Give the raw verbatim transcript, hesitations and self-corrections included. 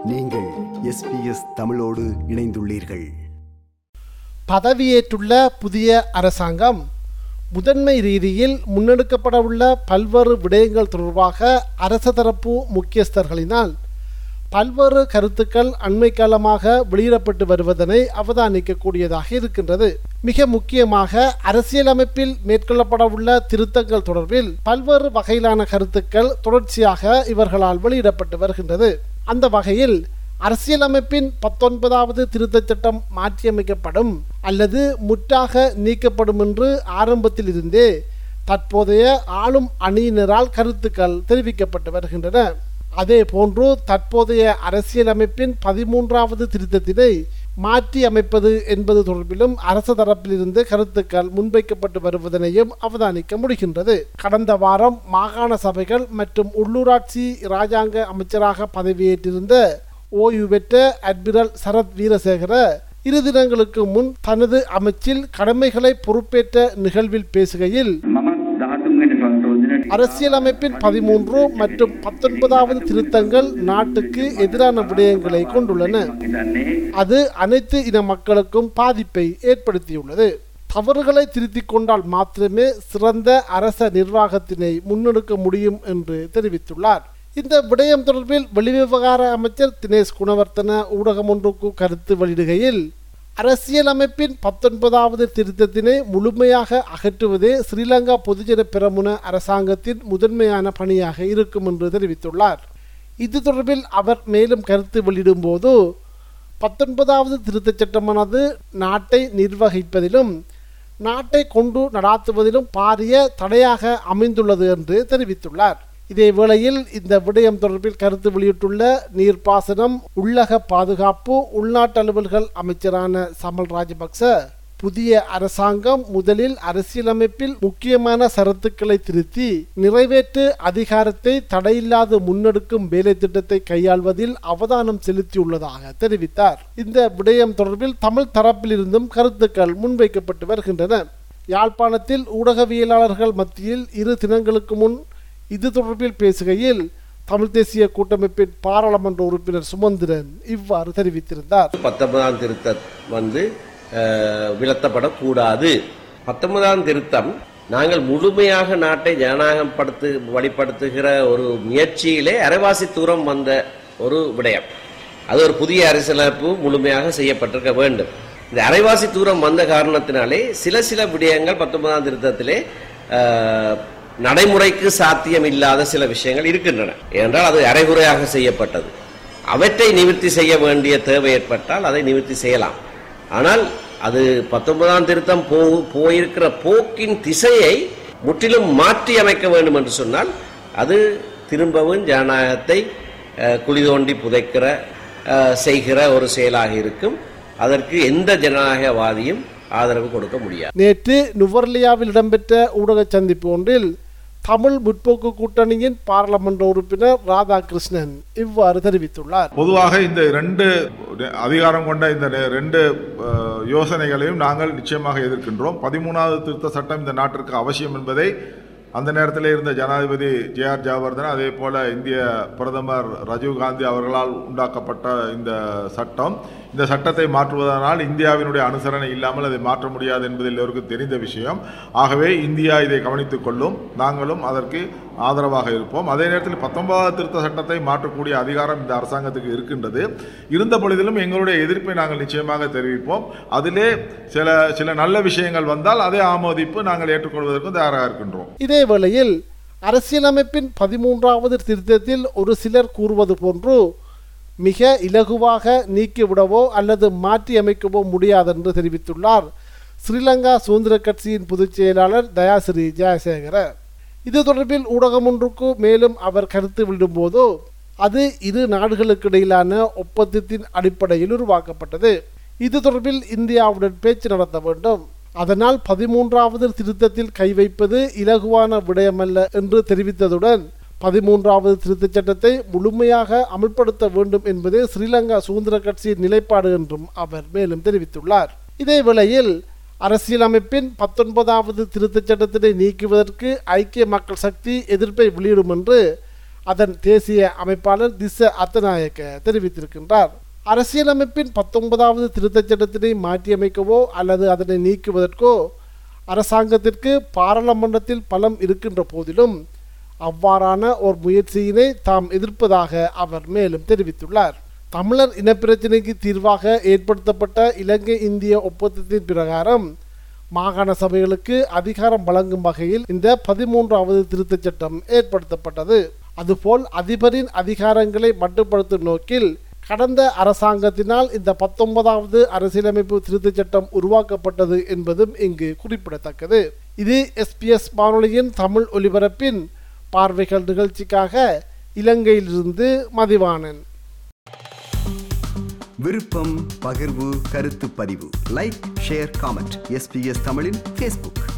நீங்கள் S B S தமிழோடு இணைந்துள்ளீர்கள். பதவியேற்றுள்ள புதிய அரசாங்கம் முதன்மை ரீதியில் முன்னெடுக்கப்படவுள்ள பல்வேறு விடயங்கள் தொடர்பாக அரச தரப்பு முக்கியஸ்தர்களினால் பல்வேறு கருத்துக்கள் அண்மை காலமாக வெளியிடப்பட்டு வருவதனை அவதானிக்கக்கூடியதாக இருக்கின்றது. மிக முக்கியமாக அரசியலமைப்பில் மேற்கொள்ளப்படவுள்ள திருத்தங்கள் தொடர்பில் பல்வேறு வகையிலான கருத்துக்கள் தொடர்ச்சியாக இவர்களால் வெளியிடப்பட்டு வருகின்றது. அந்த வகையில் அரசியலமைப்பின் பத்தொன்பதாவது திருத்தச் சட்டம் மாற்றியமைக்கப்படும் அல்லது முற்றாக நீக்கப்படும் என்று ஆரம்பத்தில் இருந்தே தற்போதைய ஆளும் அணியினரால் கருத்துக்கள் தெரிவிக்கப்பட்டு வருகின்றன. அதே போன்று தற்போதைய அரசியலமைப்பின் பதிமூன்றாவது திருத்தத்தினை மாற்றி அமைப்பது என்பது தொடர்பிலும் அரச தரப்பிலிருந்து கருத்துக்கள் முன்வைக்கப்பட்டு வருவதனையும் அவதானிக்க முடிகின்றது. கடந்த வாரம் மாகாண சபைகள் மற்றும் உள்ளூராட்சி இராஜாங்க அமைச்சராக பதவியேற்றிருந்த ஓய்வு பெற்ற அட்மிரல் சரத் வீரசேகர இரு தினங்களுக்கு முன் தனது அமைச்சில் கடமைகளை பொறுப்பேற்ற நிகழ்வில் பேசுகையில் அரசியலமைப்பின் பதிமூன்று மற்றும் பத்தொன்பதாவது திருத்தங்கள் நாட்டுக்கு எதிரான விடயங்களை கொண்டுள்ளன. அது அனைத்து இன மக்களுக்கும் பாதிப்பை ஏற்படுத்தியுள்ளது. தவறுகளை திருத்திக் கொண்டால் மாத்திரமே சிறந்த அரச நிர்வாகத்தினை முன்னெடுக்க முடியும் என்று தெரிவித்துள்ளார். இந்த விடயம் தொடர்பில் வெளிவிவகார அமைச்சர் தினேஷ் குணவர்த்தன ஊடகம் ஒன்றுக்கு கருத்து வெளியிடுகையில் அரசியலமைப்பின் பத்தொன்பதாவது திருத்தத்தினை முழுமையாக அகற்றுவதே ஸ்ரீலங்கா பொதுஜன பெரமுன அரசாங்கத்தின் முதன்மையான பணியாக இருக்கும் என்று தெரிவித்துள்ளார். இது தொடர்பில் அவர் மேலும் கருத்து வெளியிடும் போது பத்தொன்பதாவது திருத்தச் சட்டமானது நாட்டை நிர்வகிப்பதிலும் நாட்டை கொண்டு நடாத்துவதிலும் பாரிய தடையாக அமைந்துள்ளது என்று தெரிவித்துள்ளார். இதே வேளையில் இந்த விடயம் தொடர்பில் கருத்து வெளியிட்டுள்ள நீர்ப்பாசனம் உள்ளக பாதுகாப்பு உள்நாட்டு அலுவல்கள் அமைச்சரான சமல் ராஜபக்ச புதிய அரசாங்கம் முதலில் அரசியலமைப்பில் முக்கியமான சரத்துக்களை திருத்தி நிறைவேற்று அதிகாரத்தை தடையில்லாது முன்னெடுக்கும் வேலை திட்டத்தை கையாள்வதில் அவதானம் செலுத்தியுள்ளதாக தெரிவித்தார். இந்த விடயம் தொடர்பில் தமிழ் தரப்பிலிருந்தும் கருத்துக்கள் முன்வைக்கப்பட்டு வருகின்றன. யாழ்ப்பாணத்தில் ஊடகவியலாளர்கள் மத்தியில் இரு தினங்களுக்கு முன் இது தொடர்பில் பேசுகையில் தமிழ் தேசிய கூட்டமைப்பின் பாராளுமன்ற உறுப்பினர் சுமந்திரன் இவ்வாறு தெரிவித்திருந்தார். பத்தொன்பதாம் திருத்தம் வந்து விலத்தப்படக்கூடாது. பத்தொன்பதாம் திருத்தம் நாங்கள் முழுமையாக நாட்டை ஜனநாயகப்படுத்து வழிபடுத்துகிற ஒரு முயற்சியிலே அரைவாசி தூரம் வந்த ஒரு விடயம். அது ஒரு புதிய அரசியலமைப்பு முழுமையாக செய்யப்பட்டிருக்க வேண்டும். இந்த அரைவாசி தூரம் வந்த காரணத்தினாலே சில சில விடயங்கள் பத்தொன்பதாம் திருத்தத்திலே நடைமுறைக்கு சாத்தியம் இல்லாத சில விஷயங்கள் இருக்கின்றன. ஏனென்றால் அது அரைகுறையாக செய்யப்பட்டது. அவற்றை நிவர்த்தி செய்ய வேண்டிய தேவை ஏற்பட்டால் அதை நிவர்த்தி செய்யலாம். ஆனால் அது பத்தொன்பதாம் திருத்தம் போ போயிருக்கிற போக்கின் திசையை முற்றிலும் மாற்றி அமைக்க வேண்டும் என்று சொன்னால் அது திரும்பவும் ஜனநாயகத்தை குழி தோண்டி புதைக்கிற செய்கிற ஒரு செயலாக இருக்கும். அதற்கு எந்த ஜனநாயகவாதியும் ஆதரவு கொடுக்க முடியாது. நேற்று நுவர்லியாவில் இடம்பெற்ற ஊடக சந்திப்பு ஒன்றில் தமிழ் முற்போக்கு கூட்டணியின் பாராளுமன்ற உறுப்பினர் ராதாகிருஷ்ணன் இவ்வாறு தெரிவித்துள்ளார். பொதுவாக இந்த இரண்டு அதிகாரம் கொண்ட இந்த ரெண்டு யோசனைகளையும் நாங்கள் நிச்சயமாக எதிர்க்கின்றோம். பதிமூணாவது திருத்த சட்டம் இந்த நாட்டிற்கு அவசியம் என்பதை அந்த நேரத்தில் இருந்த ஜனாதிபதி ஜே ஆர் ஜெயவர்தன அதே போல இந்திய பிரதமர் ராஜீவ்காந்தி அவர்களால் உண்டாக்கப்பட்ட இந்த சட்டம் இந்த சட்டத்தை மாற்றுவதனால் இந்தியாவினுடைய அனுசரணை இல்லாமல் அதை மாற்ற முடியாது என்பது எல்லோருக்கும் தெரிந்த விஷயம். ஆகவே இந்தியா இதை கவனித்துக் கொள்ளும், நாங்களும் அதற்கு ஆதரவாக இருப்போம். அதே நேரத்தில் பத்தொன்பதாவது திருத்த சட்டத்தை மாற்றக்கூடிய அதிகாரம் இந்த அரசாங்கத்துக்கு இருக்கின்றது. இருந்த பொழுதிலும் எங்களுடைய எதிர்ப்பை நாங்கள் நிச்சயமாக தெரிவிப்போம். அதிலே சில சில நல்ல விஷயங்கள் வந்தால் அதை ஆமோதிப்பு நாங்கள் ஏற்றுக்கொள்வதற்கும் தயாராக இருக்கின்றோம். இதே வேளையில் அரசியலமைப்பின் பதிமூன்றாவது திருத்தத்தில் ஒரு சிலர் கூறுவது போன்று மிக இலகுவாக நீக்கிவிடவோ அல்லது மாற்றி அமைக்கவோ முடியாது என்று தெரிவித்துள்ளார் ஸ்ரீலங்கா சுதந்திர கட்சியின் பொதுச் செயலாளர் தயாசிறி ஜெயசேகர. இது தொடர்பில் ஊடகம் ஒன்றுக்கு மேலும் அவர் கருத்து வெளியிடும்போது அது இரு நாடுகளுக்கு இடையிலான ஒப்பந்தத்தின் அடிப்படையில் உருவாக்கப்பட்டது. இது தொடர்பில் இந்தியாவுடன் பேச்சு நடத்த வேண்டும். அதனால் பதிமூன்றாவது திருத்தத்தில் கை வைப்பது இலகுவான விடயமல்ல என்று தெரிவித்ததுடன் பதிமூன்றாவது திருத்தச் சட்டத்தை முழுமையாக அமல்படுத்த வேண்டும் என்பதே ஸ்ரீலங்கா சுதந்திர கட்சியின் நிலைப்பாடு என்றும் அவர் மேலும் தெரிவித்துள்ளார். இதே வேளையில் அரசியலமைப்பின் பத்தொன்பதாவது திருத்தச் சட்டத்தினை நீக்குவதற்கு ஐக்கிய மக்கள் சக்தி எதிர்ப்பை வெளியிடும் என்று அதன் தேசிய அமைப்பாளர் திஸ்ஸ அத்தநாயக்க தெரிவித்திருக்கின்றார். அரசியலமைப்பின் பத்தொன்பதாவது திருத்தச் சட்டத்தினை மாற்றியமைக்கவோ அல்லது அதனை நீக்குவதற்கோ அரசாங்கத்திற்கு பாராளுமன்றத்தில் பலம் இருக்கின்ற போதிலும் அவ்வாறான ஒரு முயற்சியினை தாம் எதிர்ப்பதாக அவர் மேலும் தெரிவித்துள்ளார். தமிழர் இனப்பிரச்சினைக்கு தீர்வாக ஏற்படுத்தப்பட்ட இலங்கை இந்திய ஒப்பந்தத்தின் பிரகாரம் மாகாண சபைகளுக்கு அதிகாரம் வழங்கும் வகையில் இந்த பதிமூன்றாவது திருத்தச் சட்டம் ஏற்படுத்தப்பட்டது. அதுபோல் அதிபரின் அதிகாரங்களை மட்டுப்படுத்தும் நோக்கில் கடந்த அரசாங்கத்தினால் இந்த பத்தொன்பதாவது அரசியலமைப்பு திருத்தச் சட்டம் உருவாக்கப்பட்டது என்பதும் இங்கு குறிப்பிடத்தக்கது. இது எஸ்பிஎஸ் வானொலியின் தமிழ் ஒலிபரப்பின் பார்வைகள் நிகழ்ச்சிக்காக இலங்கையிலிருந்து மதிவாணன். விருப்பம், பகிர்வு, கருத்து பதிவு, லைக், ஷேர், காமெண்ட். எஸ்பிஎஸ் தமிழின் ஃபேஸ்புக்.